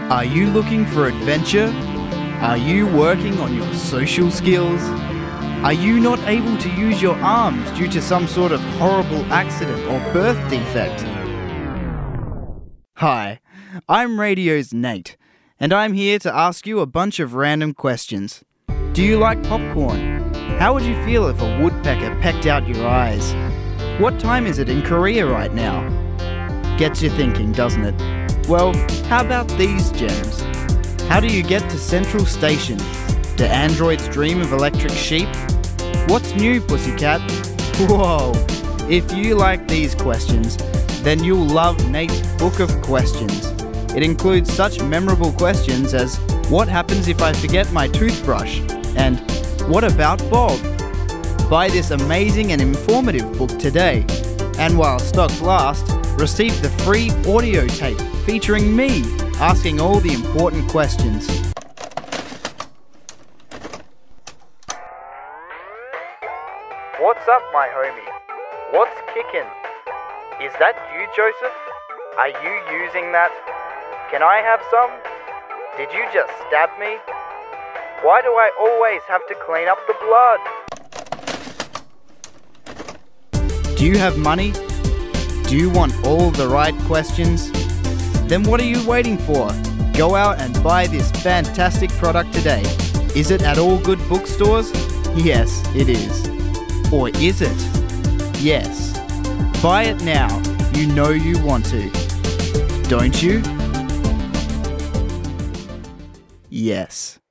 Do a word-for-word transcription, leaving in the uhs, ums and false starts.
Are you looking for adventure? Are you working on your social skills? Are you not able to use your arms due to some sort of horrible accident or birth defect? Hi, I'm Radio's Nate, and I'm here to ask you a bunch of random questions. Do you like popcorn? How would you feel if a woodpecker pecked out your eyes? What time is it in Korea right now? Gets you thinking, doesn't it? Well, how about these gems? How do you get to Central Station? Do androids dream of electric sheep? What's new, pussycat? Whoa! If you like these questions, then you'll love Nate's Book of Questions. It includes such memorable questions as, what happens if I forget my toothbrush? And, what about Bob? Buy this amazing and informative book today. And while stocks last, receive the free audio tape featuring me asking all the important questions. What's up, my homie? What's kicking? Is that you, Joseph? Are you using that? Can I have some? Did you just stab me? Why do I always have to clean up the blood? Do you have money? Do you want all the right questions? Then what are you waiting for? Go out and buy this fantastic product today. Is it at all good bookstores? Yes, it is. Or is it? Yes. Buy it now. You know you want to. Don't you? Yes.